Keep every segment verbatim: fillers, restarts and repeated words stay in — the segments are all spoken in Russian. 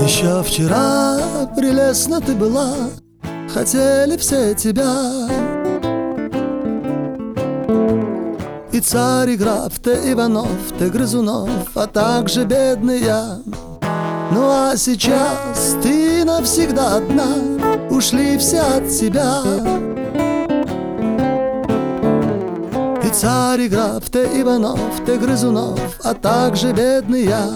Еще вчера прелестна ты была, хотели все тебя. И царь, и граф, ты Иванов, ты Грызунов, а также бедный я. Ну а сейчас ты навсегда одна, ушли все от тебя. И царь, и граф, ты Иванов, ты Грызунов, а также бедный я.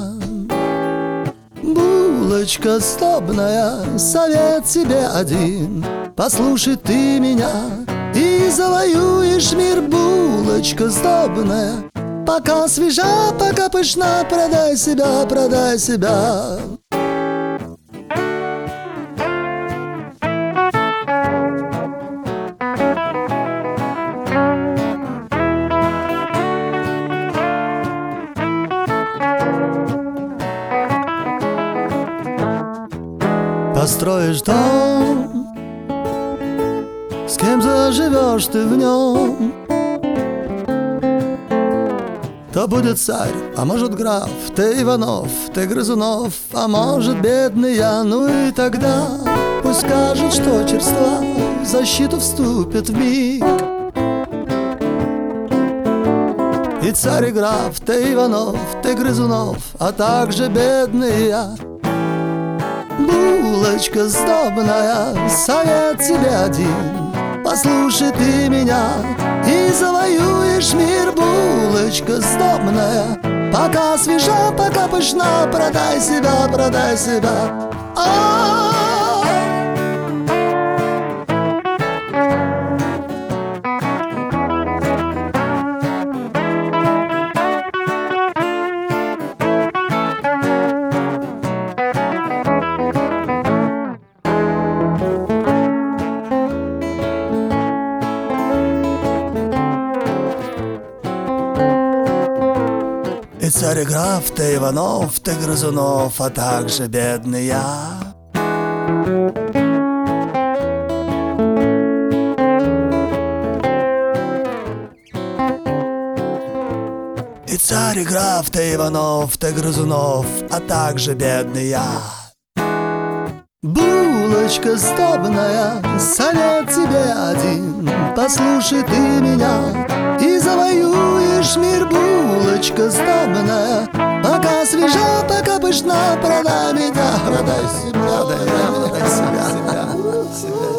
Булочка сдобная, совет тебе один: послушай ты меня и завоюешь мир. Булочка сдобная, пока свежа, пока пышна, продай себя, продай себя. Построишь дом, с кем заживешь ты в нем, то будет царь, а может граф, ты Иванов, ты Грызунов, а может бедный я. Ну и тогда пусть скажет, что черства в защиту вступит вмиг. И царь, и граф, ты Иванов, ты Грызунов, а также бедный я. Булочка сдобная, совет тебе один: послушай ты меня и завоюешь мир. Булочка сдобная, пока свежа, пока пышна, продай себя, продай себя. А-а-а! И царь, и граф, ты Иванов, ты Грызунов, а также бедный я. И царь, и граф, ты Иванов, ты Грызунов, а также бедный я. Булочка сдобная, совет тебе один: послушай ты меня и завоюешь мир. Булочка сдобная, пока свежа, пока пышна, продай меня, продай себя, продай себя.